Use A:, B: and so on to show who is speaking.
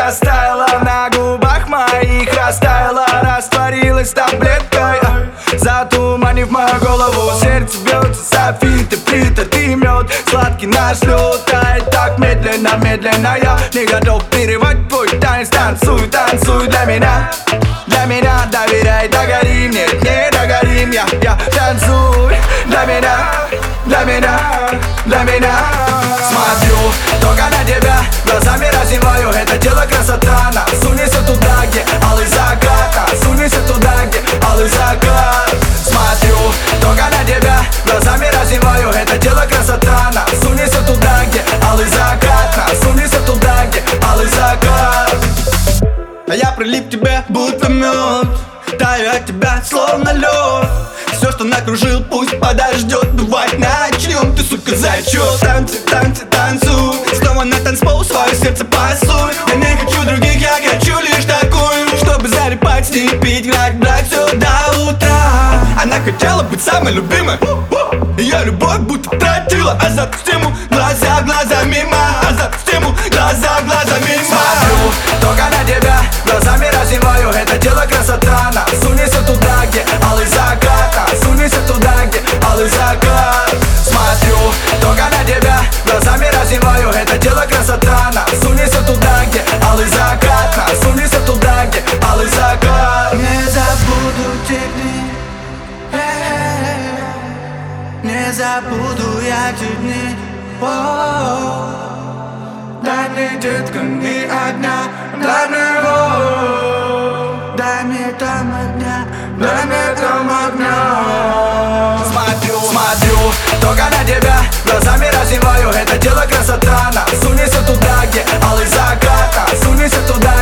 A: растаяла на губах моих, растаяла, растворилась таблеткой, затуманив мою голову. Сердце бьется, софиты, плита, ты мед, сладкий наш лед тает так медленно, медленно. Я не готов перерывать твой танец. Танцуй, танцуй для меня, доверяй, догори мне, не догорим. Я танцуй для меня, для меня, для меня. Смотрю только на тебя, глазами разеваю, это тело красота. Сунься туда, где алый закат, сунься туда, где алый закат. Смотрю только на тебя, глазами разеваю, это тело красота. Сунься туда, где алый закат, сунься туда, где алый закат. А я прилип к тебе, будто мед, таю от тебя, словно лед. Все, что накружил, пусть подождет. Давай начнем, ты, сука, зачет. Танцы, танцы, танцуй, снова на танцпол свое сердце пасуй. Я не хочу других, я хочу лишь такую, чтобы залипать с ней, пить, играть, брать все до утра. Она хотела быть самой любимой, ее любовь будто тратила. А за тему глаза, глаза мимо, а за тему глаза, глаза мимо. Смотрю только на тебя, глазами разеваю, это тело красота. Сунься туда, где алый закат, сунься туда, где алый закат. Смотрю только на тебя, глазами разеваю, это тело красота. Сунься туда, где алый закат, сунься туда, где алый закат.
B: Не забуду тебя, не забуду я те дни. Дай мне, детка, ни огня, дай мне его, дай мне там огня, дай мне там огня.
A: Смотрю только на тебя, глазами разеваю, это тело красота. Сунься туда, где алый закат, сунься туда,